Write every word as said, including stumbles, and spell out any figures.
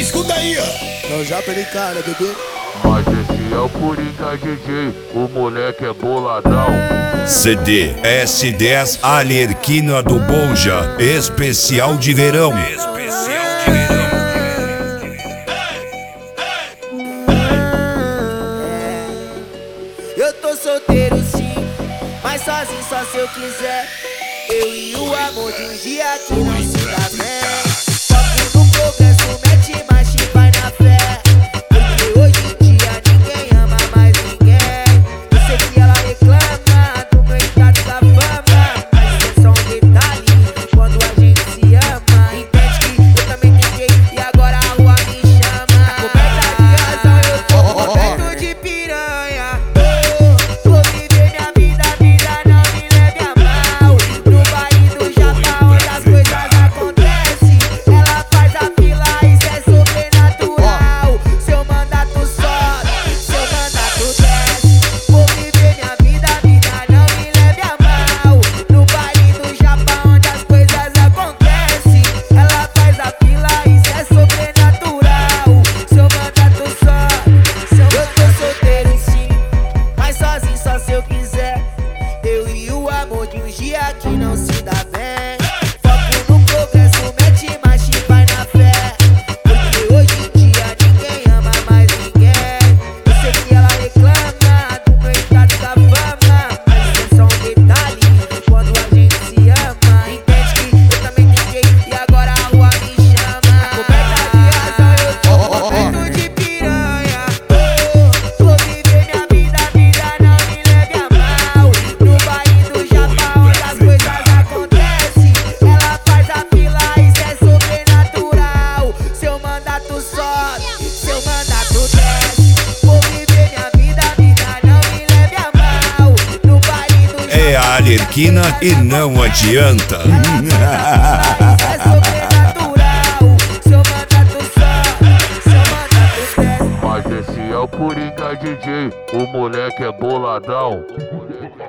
escuta aí, ó. Não, já peraí, cara, bebê. Mas esse é o Coringa D J, o moleque é boladão. C D S dez Arlequina do Bonja, especial de verão. Especial de verão. Eu tô solteiro sim, mas sozinho só se eu quiser. Eu e o amor de um dia que não se dá bem. Foco no progresso, mete marcha e vai na fé. Porque hoje em dia ninguém ama mais ninguém. Eu sei que ela reclama do meu status da fama, mas é só um detalhe quando a gente se ama. Entende que eu também tentei e agora a rua me chama. Tá coberta de razão, eu tô coberto de piranha. Oh, vou viver minha vida, vida não me leve a mal. No baile do Japão onde as coisas acontecem, ela faz a fila, isso é sobrenatural. Seu mandato sobe, seu mandato desce. Vou viver minha vida, vida não me leve a mal. No baile do Japão onde as coisas acontecem, ela faz a fila, isso é sobrenatural. Seu mandato sobe, seu eu tô solteiro sim, mas sozinho só se eu quiser. Eu e o amor de um dia que não se dá bem. Foco no progresso, mete marcha e vai na fé. Porque hoje em dia ninguém ama mais ninguém. Eu sei que ela reclama do meu status da fama, mas é só um detalhe quando a gente se ama. Entende que eu também tentei e agora a rua me chama. Tá coberta de razão, eu tô coberto de piranha. Oh, vou viver minha vida, vida não me leve a mal. No baile do Japão onde as coisas acontecem, ela faz a fila, isso é sobrenatural. Seu mandato sobe, seu mandato desce. Vou viver minha vida, vida não me leve a mal. No baile do Japão É a Arlequina e não adianta. isso é sobrenatural. Seu mandato sobe, seu mandato desce. Mas esse é o Coringa D J, o moleque é boladão.